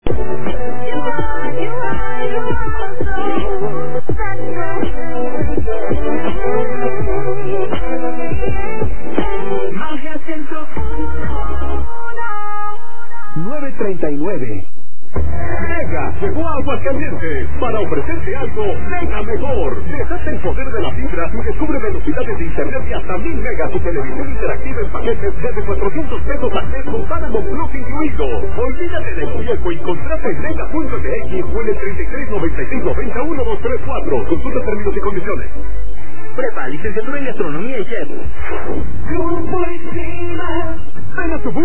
Magia 9:39. Mega llegó a Aguascalientes para ofrecerte algo mega mejor. Desata el poder de la fibra y descubre velocidades de internet de hasta 1000 megas y televisión interactiva en paquetes desde 400 pesos al mes con Paramount Plus incluido. Olvídate del viejo y contrata en mega.mx o en el 3396901234. Consulta términos y condiciones. Prepa, licenciatura en gastronomía y chef. Ven a tu